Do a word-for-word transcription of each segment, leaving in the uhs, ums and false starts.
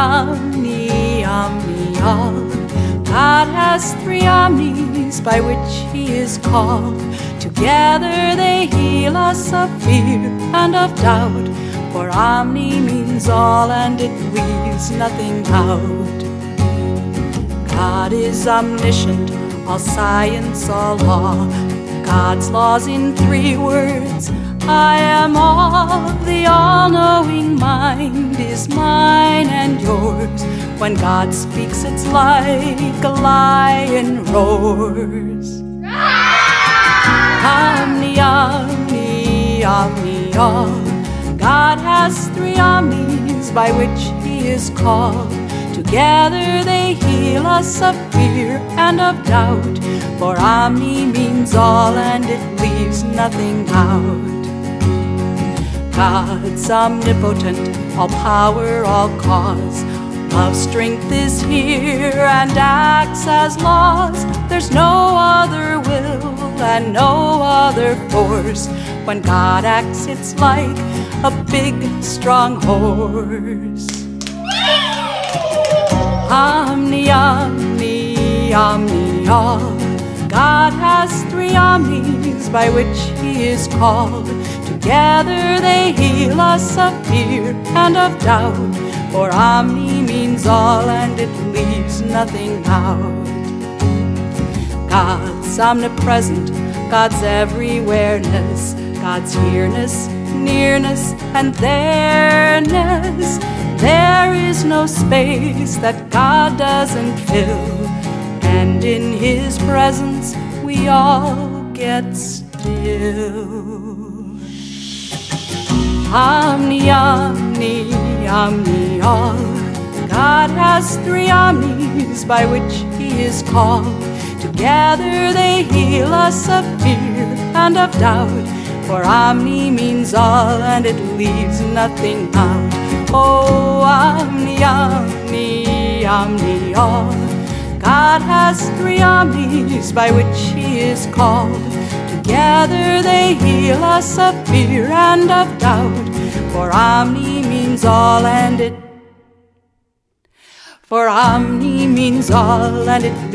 omni, omni, all. God has three omnis by which he is called. Together they heal us of fear and of doubt. For omni means all and it leaves nothing out. God is omniscient, all science, all law. God's laws in three words. I am all. The all-knowing mind is mine and yours. When God speaks, it's like a lion roars. Omni, omni, omni, all. God has three omnis by which he is called. Together they heal us of fear and of doubt. For omni means all and it leaves nothing out. God's omnipotent, all power, all cause. Love's strength is here and acts as laws. There's no other will and no other force. When God acts, it's like a big, strong horse. Omni, omni, omni, all. God has three omnis by which he is called. Together they heal us of fear and of doubt. For omni means all and it leaves nothing out. God's omnipresent, God's everywhereness, God's here-ness, nearness, and there-ness. There is no space that God doesn't fill, and in his presence we all get still. Omni, omni, omni, all. God has three omnis by which he is called. Together they heal us of fear and of doubt. For omni means all and it leaves nothing out. Oh, omni, omni, omni, all. God has three omnis by which he is called. Together they heal us of fear and of doubt. For omni means all and it For omni means all and it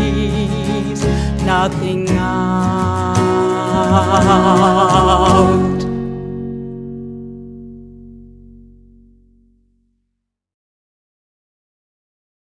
leaves nothing out.